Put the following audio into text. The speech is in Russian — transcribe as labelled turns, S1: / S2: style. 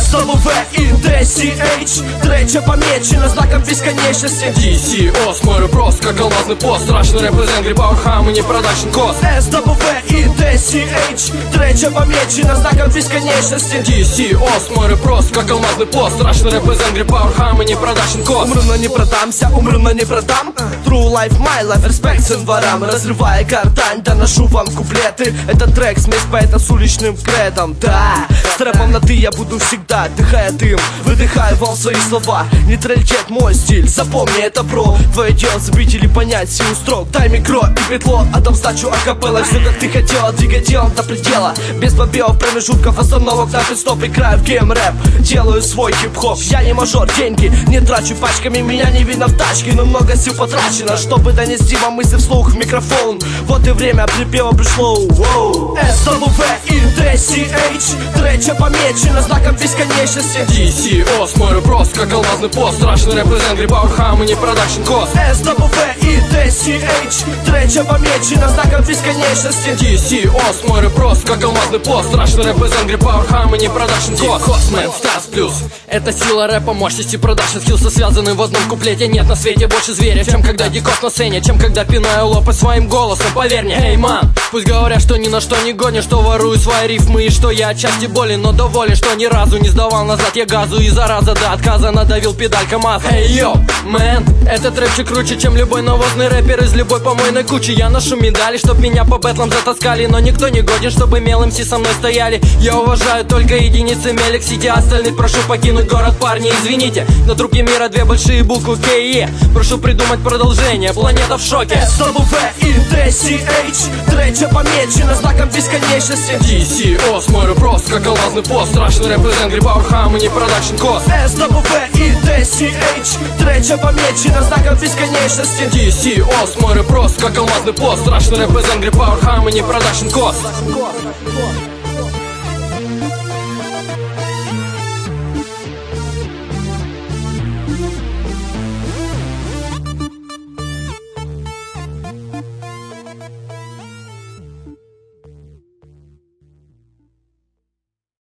S1: SW і DCH. Третя помечена знаком бесконечности.
S2: DCOS, мой репрос, как алмазный пост. Страшный рэп из Angry Power Harmony Production Cost.
S1: SW і DCH. Третя помечена знаком бесконечности.
S2: DCOS, мой репрос, как алмазный пост. Страшный рэп из Angry Power Harmony Production Cost.
S1: Умру, но не продамся, умру, но не продам. True life, my life, респект всем дворам. Разрывая гортань, доношу вам куплеты. Это трек, смесь поэта с уличным кредом. Да, с рэпом на ты я буду всегда. Вдыхая дым, выдыхая вам свои слова. Нейтралитет мой стиль, запомни это, бро. Твое дело забить или понять силу строк. Дай микро и петло, отдам сдачу акапелла. Все как ты хотела, двигай делом до предела. Без побегов, промежутков, остановок на пидстоп. Играю в гейм-рэп, делаю свой хип-хоп. Я не мажор, деньги не трачу пачками. Меня не видно в тачке, но много сил потрачено, чтобы донести вам мысли вслух в микрофон. Вот и время припева пришло. SW и DCH. Третья помечена знаком бесконечности.
S2: DCOS, мой репрос, как алмазный пост. Страшный рэп из Angry Power Harmony Production Cost.
S1: SW и DCH. Третья помечена знаком бесконечности.
S2: DCOS, мой репрос, как алмазный пост. Страшный рэп из Angry Power Harmony Production Cost. Cosman, Stars Plus. Это сила рэпа, мощности, продакшн скиллсы связаны в одном куплете. Нет на свете больше зверя, чем когда Дикос на сцене, чем когда пинаю лопать своим голосом. Поверь мне, эй, ман, пусть говорят, что ни на что не гонишь, что ворую свои рифмы и что я отчасти болен, но доволен, что ни разу не сдавал назад я газу и зараза до отказа надавил педаль КамАЗа. Эй, йоу, мэн, этот рэпчик круче, чем любой навозный рэпер из любой помойной кучи. Я ношу медали, чтоб меня по бэтлам затаскали, но никто не годен, чтобы мел МС со мной стояли. Я уважаю только единицы Мелик Сити, остальных прошу покинуть город, парни, извините. На трубке мира две большие буквы КЕ. Прошу придумать продолжение, планета в шоке.
S1: SW и DCH. Третья помечена знаком бесконечности.
S2: DCOS, мой репрос, как алмазный пост. Страшный рэп из Angry Power Harmony Production Cost.
S1: SW и DCH. Третья помечена знаком бесконечности.
S2: DCOS, мой репрос, как алмазный пост. Страшный рэп из Angry Power Harmony Production Cost.